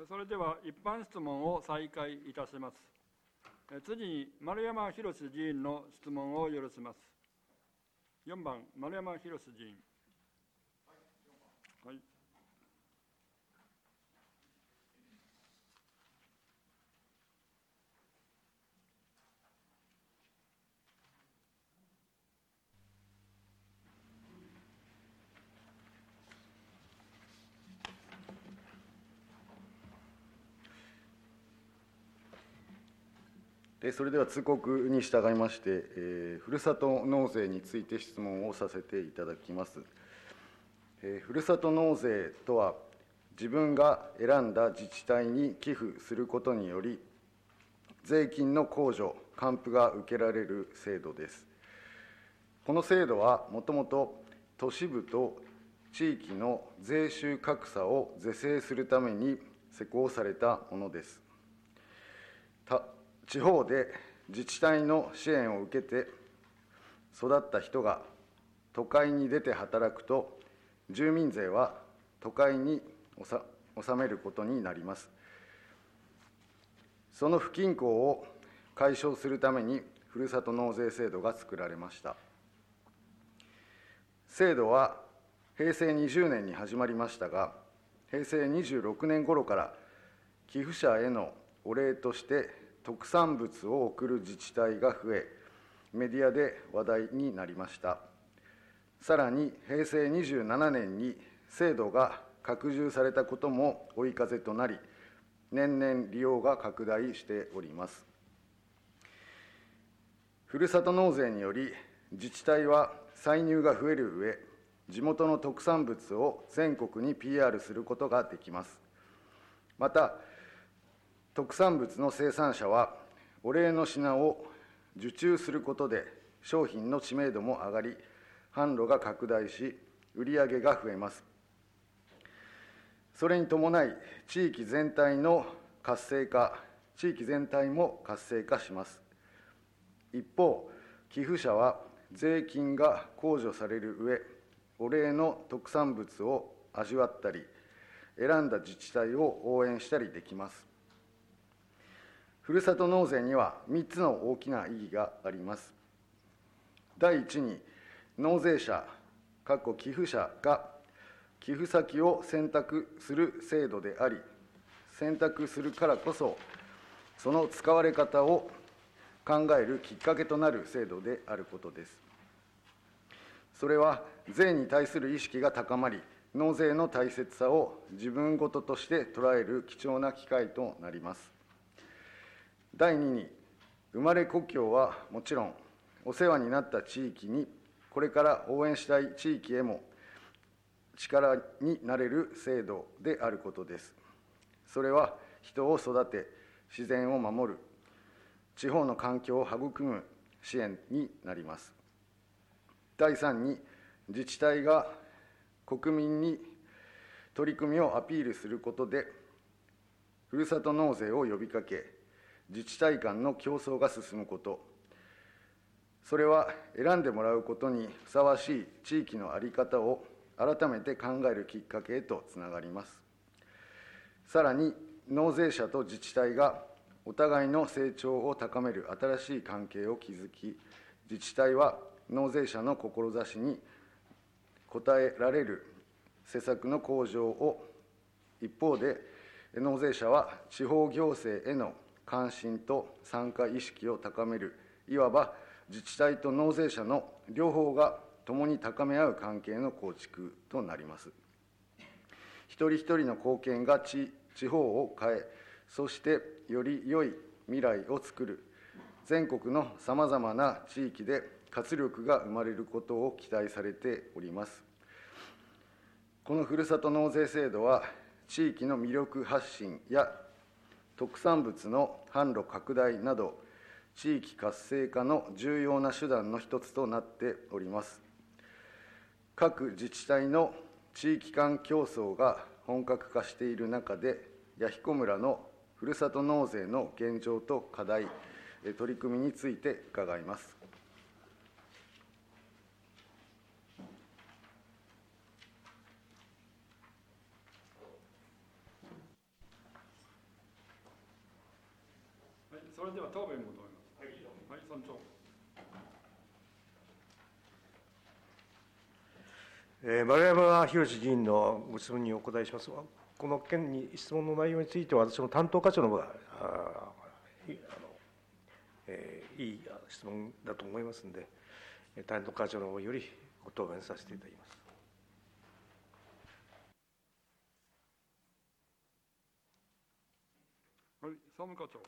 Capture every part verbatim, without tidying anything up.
それでは一般質問を再開いたします。次に丸山博議員の質問を許します。よんばん、丸山博議員。はい。 それでは通告に従いまして、えー、ふるさと納税について質問をさせていただきます。えー、ふるさと納税とは、自分が選んだ自治体に寄付することにより、税金の控除、還付が受けられる制度です。この制度は、もともと都市部と地域の税収格差を是正するために施行されたものです。た地方で自治体の支援を受けて育った人が都会に出て働くと、住民税は都会に納めることになります。その不均衡を解消するために、ふるさと納税制度が作られました。制度はへいせいにじゅうねんに始まりましたが、へいせいにじゅうろくねん頃から寄付者へのお礼として特産物を送る自治体が増え、メディアで話題になりました。さらに、へいせいにじゅうななねんに制度が拡充されたことも追い風となり、年々利用が拡大しております。ふるさと納税により、自治体は歳入が増える上、地元の特産物を全国に ピーアール することができます。また、特産物の生産者は、お礼の品を受注することで、商品の知名度も上がり、販路が拡大し、売上が増えます。それに伴い、地域全体の活性化、地域全体も活性化します。一方、寄付者は税金が控除される上、お礼の特産物を味わったり、選んだ自治体を応援したりできます。ふるさと納税にはみっつの大きな意義があります。第一に、納税者、寄付者が寄付先を選択する制度であり、選択するからこそ、その使われ方を考えるきっかけとなる制度であることです。それは、税に対する意識が高まり、納税の大切さを自分事として捉える貴重な機会となります。第二に、生まれ故郷はもちろん、お世話になった地域に、これから応援したい地域へも力になれる制度であることです。それは、人を育て、自然を守る、地方の環境を育む支援になります。第三に、自治体が国民に取り組みをアピールすることで、ふるさと納税を呼びかけ、自治体間の競争が進むこと、それは選んでもらうことにふさわしい地域の在り方を改めて考えるきっかけへとつながります。さらに、納税者と自治体がお互いの成長を高める新しい関係を築き、自治体は納税者の志に応えられる施策の向上を、一方で、納税者は地方行政への関心と参加意識を高める、いわば自治体と納税者の両方が共に高め合う関係の構築となります。一人一人の貢献が 地, 地方を変え、そしてより良い未来を作る、全国のさまざまな地域で活力が生まれることを期待されております。このふるさと納税制度は、地域の魅力発信や特産物の販路拡大など、地域活性化の重要な手段の一つとなっております。各自治体の地域間競争が本格化している中で、弥彦村のふるさと納税の現状と課題、取り組みについて伺います。 それでは答弁を求めます。はい、はい、村長。 えー、丸山博議員のご質問にお答えします。この件に質問の内容については、私の担当課長の方が、ああのえー、いい質問だと思いますので、担当課長の方よりご答弁させていただきます。 はい、総務課長。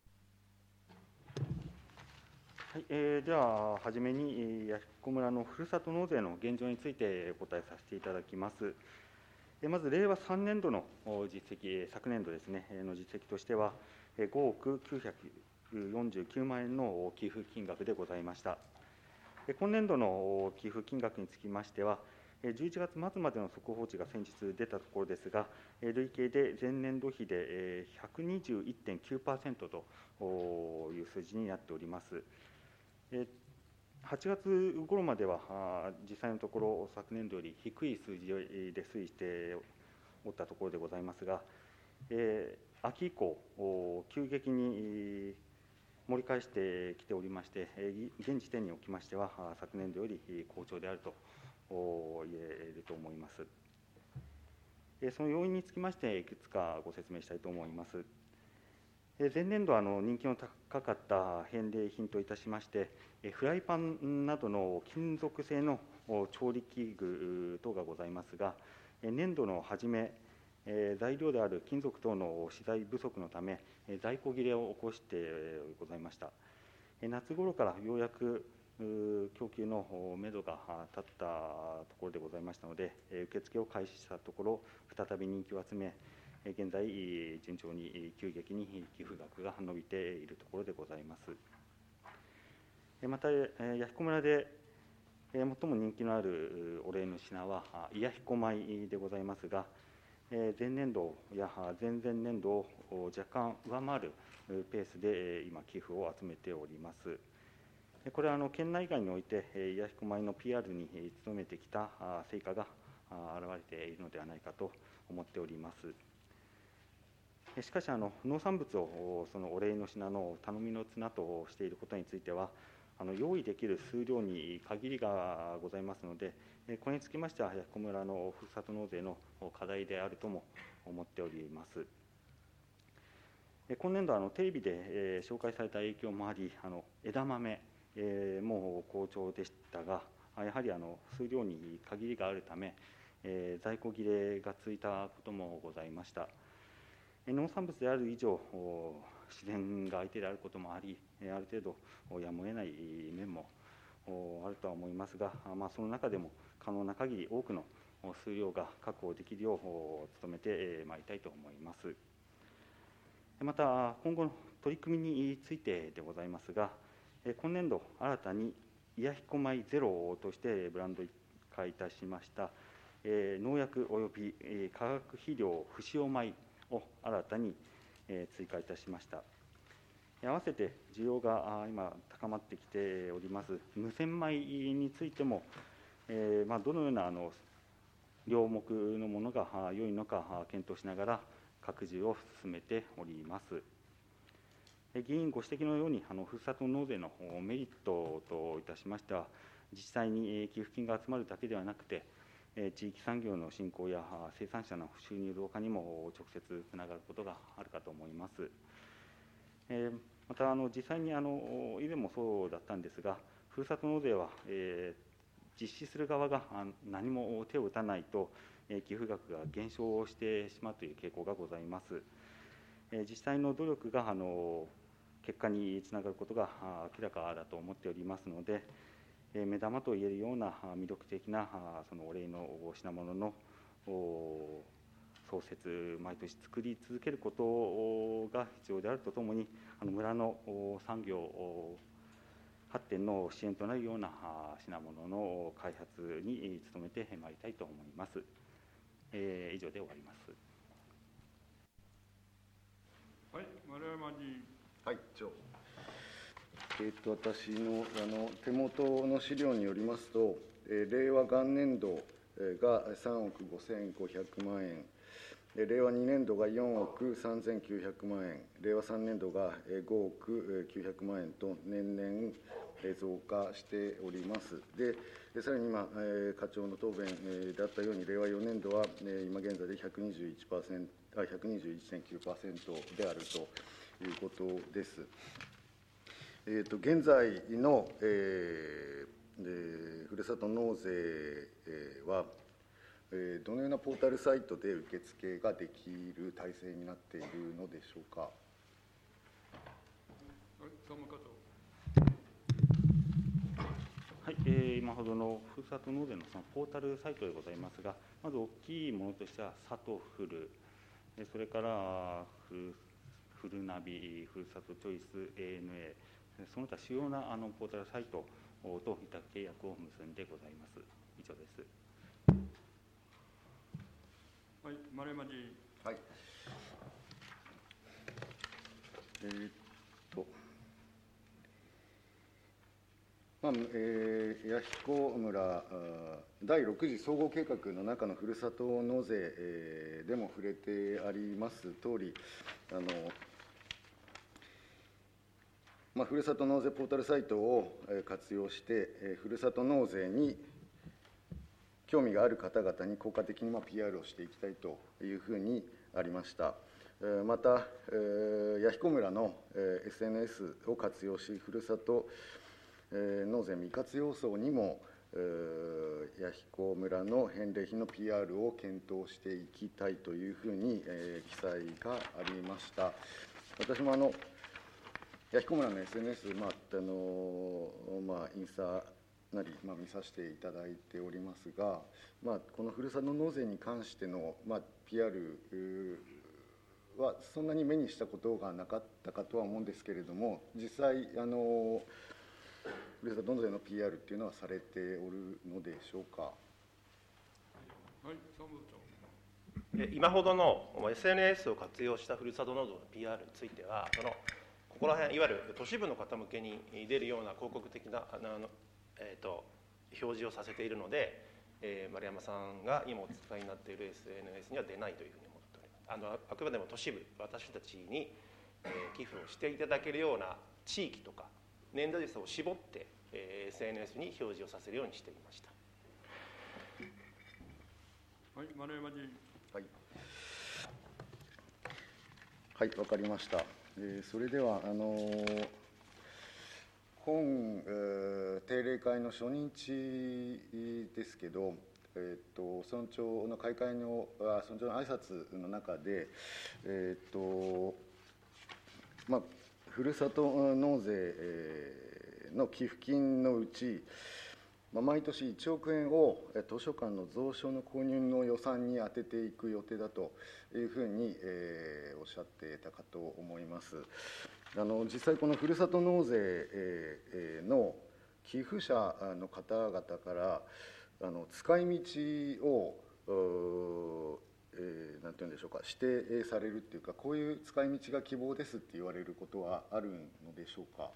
はい、えー、では、はじめに、弥彦村のふるさと納税の現状についてお答えさせていただきます。まず、令和さんねん度の実績、昨年度ですね、の実績としては、ごおくきゅうひゃくよんじゅうきゅうまん円の寄付金額でございました。今年度の寄付金額につきましては、じゅういちがつ末までの速報値が先日出たところですが、累計で前年度比で ひゃくにじゅういってんきゅうパーセント という数字になっております。はちがつ頃までは、実際のところ、昨年度より低い数字で推移しておったところでございますが、えー、秋以降、急激に盛り返してきておりまして、現時点におきましては、昨年度より好調であると言えると思います。その要因につきまして、いくつかご説明したいと思います。前年度、人気の高かった返礼品といたしまして、フライパンなどの金属製の調理器具等がございますが、年度の初め、材料である金属等の資材不足のため、在庫切れを起こしてございました。夏頃からようやく供給のめどが立ったところでございましたので、受付を開始したところ、再び人気を集め、現在、順調に急激に寄付額が伸びているところでございます。また、弥彦村で最も人気のあるお礼の品は、弥彦米でございますが、前年度や前々年度を若干上回るペースで今、寄付を集めております。これはあの県内外において、弥彦米の ピーアール に努めてきた成果が現れているのではないかと思っております。しかし、あの農産物をそのお礼の品の頼みの綱としていることについては、あの用意できる数量に限りがございますので、これにつきましては、弥彦村のふるさと納税の課題であるとも思っております。今年度、あのテレビで紹介された影響もあり、あの枝豆も好調でしたが、やはりあの数量に限りがあるため、在庫切れがついたこともございました。農産物である以上、自然が相手であることもあり、ある程度やむを得ない面もあるとは思いますが、まあ、その中でも可能な限り多くの数量が確保できるよう努めてまいりたいと思います。また、今後の取り組みについてでございますが、今年度、新たに弥彦米ゼロとしてブランド化いたしました、農薬および化学肥料不使用米を新たに追加いたしました。合わせて需要が今高まってきております無洗米についても、えーまあ、どのようなあの量目のものが良いのか検討しながら拡充を進めております。議員ご指摘のように、あのふるさと納税のメリットといたしましては、実際に寄付金が集まるだけではなくて、地域産業の振興や生産者の収入増加にも直接つながることがあるかと思います。また、あの実際にあの以前もそうだったんですが、ふるさと納税は、えー、実施する側が何も手を打たないと、寄付額が減少してしまうという傾向がございます。実際の努力があの結果につながることが明らかだと思っておりますので、目玉といえるような魅力的なそのお礼の品物の創設、毎年作り続けることが必要であるとともに、あの村の産業発展の支援となるような品物の開発に努めてまいりたいと思います。えー、以上で終わります。 はい、丸山議員。 はい、長。えー、と私のあの手元の資料によりますと、えー、令和元年度がさんおくごせんごひゃくまんえん、令和にねん度がよんおくさんぜんきゅうひゃくまんえん、令和さんねん度がごおくきゅうひゃくまんえんと年々増加しております。で、さらに今、課長の答弁であったように、令和よねん度は今現在で ひゃくにじゅういちパーセント、ひゃくにじゅういってんきゅうパーセント であるということです。えー、と現在の、えーでふるさと納税は、えー、どのようなポータルサイトで受付ができる体制になっているのでしょうか。 総務課長。 はい、えー、今ほどのふるさと納税のそのポータルサイトでございますが、まず大きいものとしては、さとふる、それからふる、ふるナビ、ふるさとチョイス エーエヌエー、その他主要なあのポータルサイトと委託契約を結んでございます。以上です。 はい、丸山議員。 はい。えー、っと。まあえー、弥彦村だいろく次総合計画の中のふるさと納税、えー、でも触れてあります通り、あのまあ、ふるさと納税ポータルサイトを活用して、えー、ふるさと納税に興味がある方々に効果的にまあ ピーアール をしていきたいというふうにありました。また、弥彦村の エスエヌエス を活用し、ふるさと納税未活用層にも弥彦村の返礼品の ピーアール を検討していきたいというふうに記載がありました。私もあの弥彦村の エスエヌエス、まああのまあ、インスタなり、まあ、見させていただいておりますが、まあ、このふるさと納税に関しての、まあ、ピーアール はそんなに目にしたことがなかったかとは思うんですけれども、実際あのふるさと納税の ピーアール っていうのはされておるのでしょうか。はい、総務部長。 今ほどの エスエヌエス を活用したふるさと納税の ピーアール については、そのここら辺いわゆる都市部の方向けに出るような広告的なあの、えー、と表示をさせているので、えー、丸山さんが今お使いになっている エスエヌエス には出ないというふうに思っております。あのあくまでも都市部、私たちに、えー、寄付をしていただけるような地域とか年度率を絞って、えー、エスエヌエス に表示をさせるようにしていました。 はい、丸山議員。 はい、はい、わかりました。えー、それではあのー、本、えー、定例会の初日ですけど、えー、と村長の開会のあ村長の挨拶の中で、えーとまあ、ふるさと納税の寄付金のうち、まあ、毎年いちおくえんを図書館の蔵書の購入の予算に充てていく予定だというふうに、えー、おっしゃっていたかと思います。あの実際このふるさと納税、えー、の寄付者の方々からあの使い道をえー、なんていうんでしょうか、指定されるっていうか、こういう使い道が希望ですって言われることはあるのでしょうか。はい、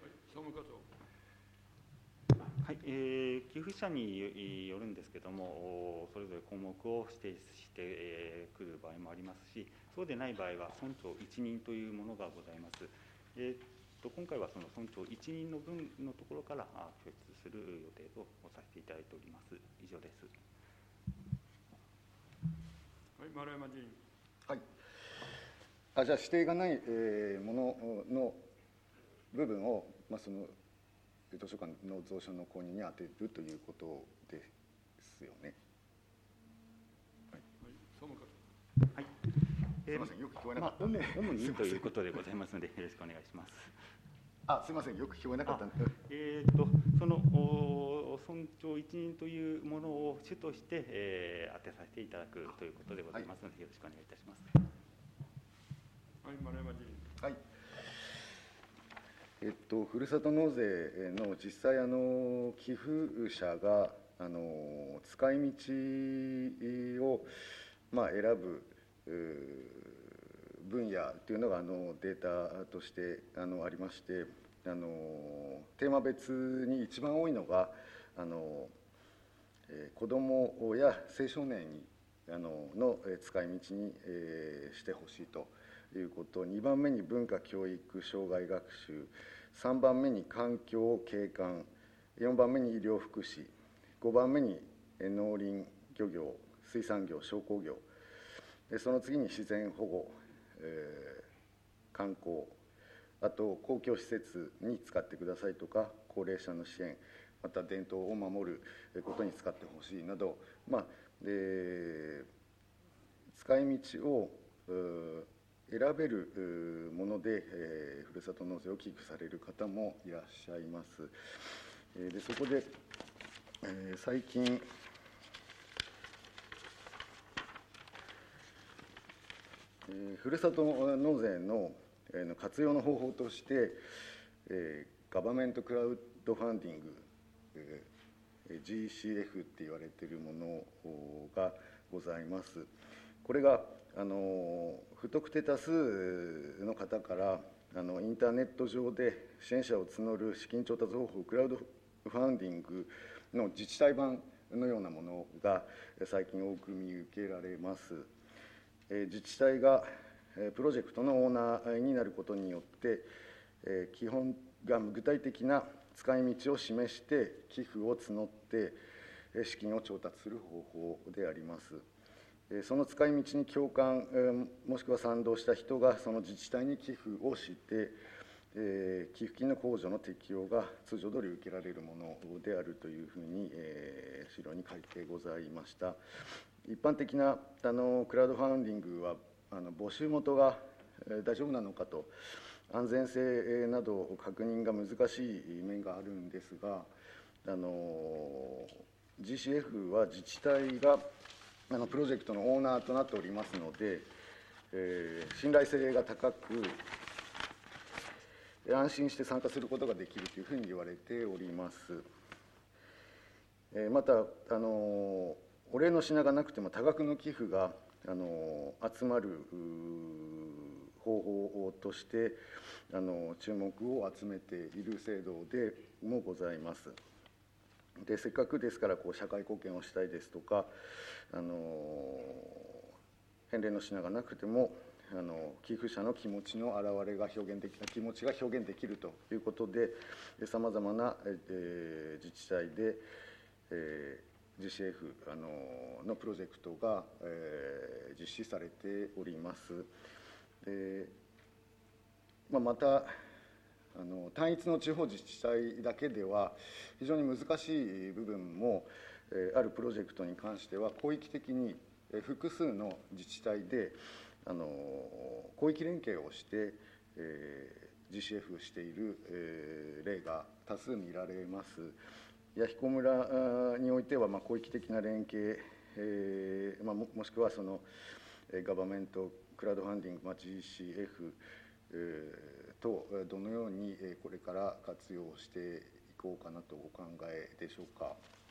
総務課長。 はい、えー、寄付者によるんですけれども、それぞれ項目を指定してくる場合もありますし、そうでない場合は村長一任というものがございます。えーと今回はその村長一任の分のところから拠出する予定とさせていただいております。以上です。 はい、丸山議員。 はい。あ、じゃあ指定がない、えー、ものの部分を、まあ、その図書館の蔵書の購入に充てるということですよね。はい。 はい、総務課長。はい。 すみません、よく聞こえなかった。 まあ、主にということでございますので、よろしくお願いします。 あ、すみません、よく聞こえなかった。 えー、とその村長一任というものを主として、えー、当てさせていただくということでございますので、はい、よろしくお願いいたします。 はい、丸山議員。 はい。えっと、ふるさと納税の実際あの寄付者があの使い道を、まあ、選ぶ分野というのがあのデータとしてあのありまして、あのテーマ別に一番多いのがあのえー、子どもや青少年にあのの使い道に、えー、してほしいということ、にばんめに文化教育障害学習、さんばんめに環境景観、よんばんめに医療福祉、ごばんめに農林漁業、水産業、商工業、その次に自然保護、えー、観光、あと公共施設に使ってくださいとか、高齢者の支援、また伝統を守ることに使ってほしいなど、まあえー、使い道を選べるもので、えー、ふるさと納税を寄付される方もいらっしゃいます。でそこで、えー、最近、えー、ふるさと納税の活用の方法として、えー、ガバメントクラウドファンディング、えー、ジーシーエフ って言われているものがございます。これがあの不特定多数の方からあのインターネット上で支援者を募る資金調達方法、クラウドファンディングの自治体版のようなものが最近多く見受けられます。自治体がプロジェクトのオーナーになることによって基本が具体的な使い道を示して寄付を募って資金を調達する方法であります。その使い道に共感もしくは賛同した人がその自治体に寄付をして寄付金の控除の適用が通常通り受けられるものであるというふうに資料に書いてございました。一般的なあのクラウドファンディングはあの募集元が大丈夫なのかと安全性など確認が難しい面があるんですが、あの ジーシーエフ は自治体があのプロジェクトのオーナーとなっておりますので、えー、信頼性が高く安心して参加することができるというふうに言われております。えー、またあのお礼の品がなくても多額の寄付があの集まる方法としてあの注目を集めている制度でもございます。でせっかくですからこう社会貢献をしたいですとか、あの返礼の品がなくてもあの寄付者の気持ちの表れが表現でき気持ちが表現できるということで、さまざまな、えー、自治体で、えー、ジーシーエフ あののプロジェクトが、えー、実施されております。でまあ、またあの単一の地方自治体だけでは非常に難しい部分も、えー、あるプロジェクトに関しては広域的に、えー、複数の自治体であの広域連携をして、えー、ジーシーエフ している、えー、例が多数見られます。弥彦村においては、まあ、広域的な連携、えーまあ、も, もしくはそのガバメントクラウドファンディング、まあ、ジーシーエフ、えー、とどのようにこれから活用していこうかなとお考えでしょうか。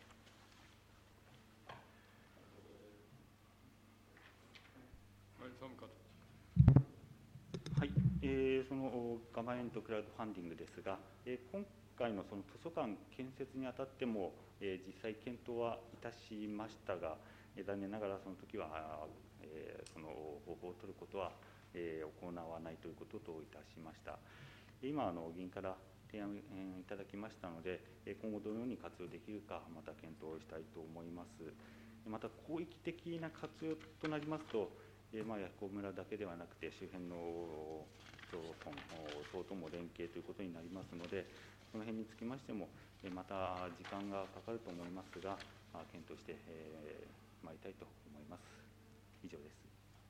はい、えー、そのガバメントクラウドファンディングですが、えー、今回のその図書館建設にあたっても、えー、実際検討はいたしましたが、えー、残念ながらその時は、えー、その方法を取ることは、えー、行わないということといたしました。今あの議員から提案いただきましたので、今後どのように活用できるかまた検討したいと思います。また広域的な活用となりますと、えーまあ、弥彦村だけではなくて周辺の町村等とも連携ということになりますので、その辺につきましてもまた時間がかかると思いますが、検討してまいりたいと思います。以上です。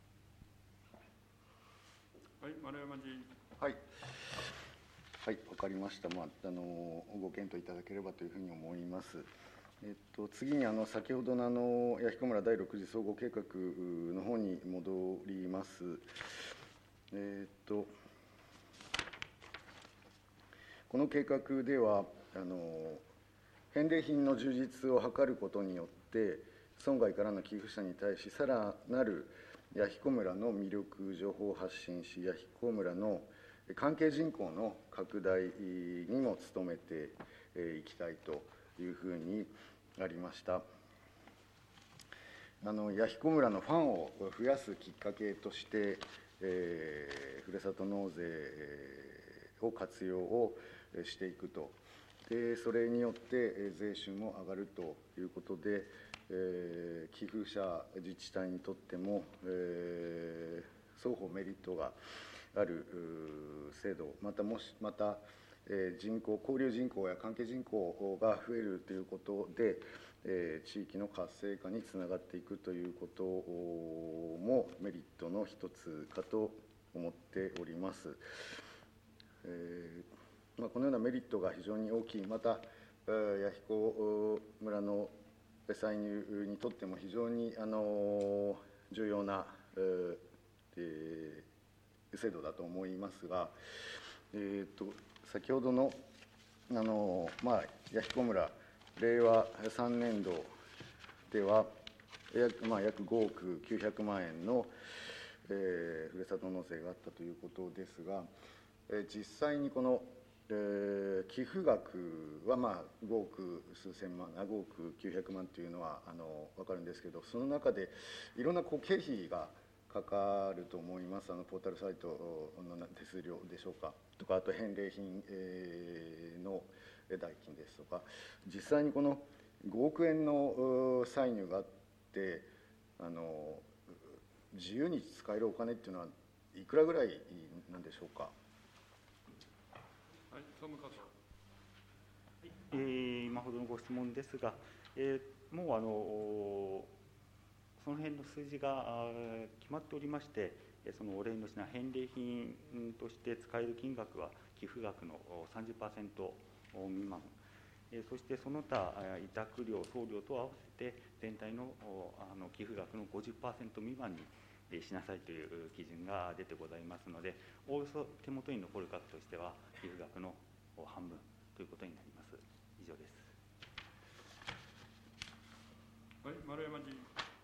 はい、丸山議員。 はい、はい、わかりました。まあ、あのご検討いただければというふうに思います。えっと、次にあの先ほどのあの弥彦村だいろく次総合計画の方に戻ります。えっとこの計画ではあの返礼品の充実を図ることによって村外からの寄付者に対しさらなる弥彦村の魅力情報を発信し、弥彦村の関係人口の拡大にも努めていきたいというふうにありました。 あの弥彦村のファンを増やすきっかけとして、えー、ふるさと納税を活用をしていくと、でそれによって税収も上がるということで、えー、寄付者自治体にとっても、えー、双方メリットがある制度、またもしまた、えー、人口交流人口や関係人口が増えるということで、えー、地域の活性化につながっていくということもメリットの一つかと思っております。えーまあ、このようなメリットが非常に大きい、また弥彦村の歳入にとっても非常にあの重要な、えー、制度だと思いますが、えー、と先ほどのあの、まあ、弥彦村れいわさんねんどでは約、まあ、約ごおくきゅうひゃくまんえんの、えー、ふるさと納税があったということですが、えー、実際にこの、えー、寄付額は、まあ、ごおく数千万、ごおくきゅうひゃくまんというのはあの分かるんですけど、その中でいろんなこう経費がかかると思います。あのポータルサイトの手数料でしょうかとか、あと返礼品、えー、の代金ですとか、実際にこのごおくえんの歳入があって、あの自由に使えるお金っていうのはいくらぐらいなんでしょうか。 はい、総務課長。 えー、今ほどのご質問ですが、えー、もうあのその辺の数字が決まっておりまして、そのお礼の品、返礼品として使える金額は寄付額の さんじゅっパーセント未満、そしてその他委託料、送料と合わせて全体のあの寄付額の ごじゅっパーセント 未満にしなさいという基準が出てございますので、おおよそ手元に残る額としては寄付額の半分ということになります。以上です。 はい、丸山議員。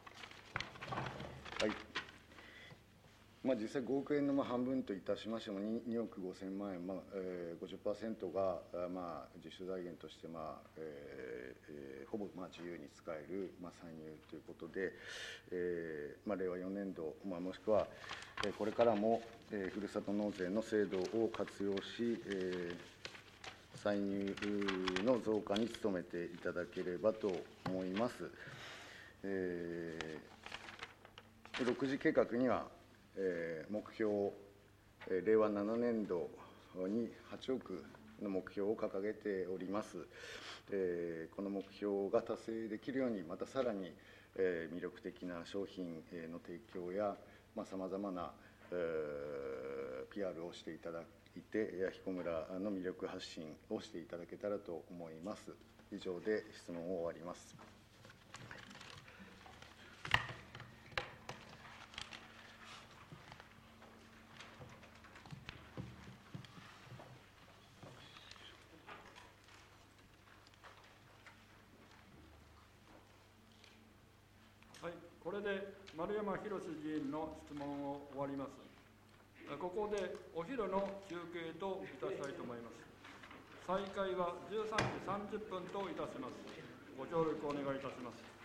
はい、まあ、実際ごおくえんのまあ半分といたしましても 2, におくごせんまんえん、まあえー、ごじゅっパーセント が、まあ、自主財源として、まあえーえー、ほぼまあ自由に使える、まあ、歳入ということで、えーまあ、れいわよねんど、まあ、もしくは、えー、これからも、えー、ふるさと納税の制度を活用し、えー、歳入の増加に努めていただければと思います。えーろく次計画には、えー、目標、えー、れいわななねんどにはちおくの目標を掲げております。えー、この目標が達成できるように、またさらに、えー、魅力的な商品の提供やさまざ、まな、えー、ピーアール をしていただいて、弥彦村の魅力発信をしていただけたらと思います。以上で質問を終わります。 はい、これで丸山博議員の質問を終わります。ここでお昼の休憩といたしたいと思います。再開はじゅうさんじさんじゅっぷんといたします。ご協力お願いいたします。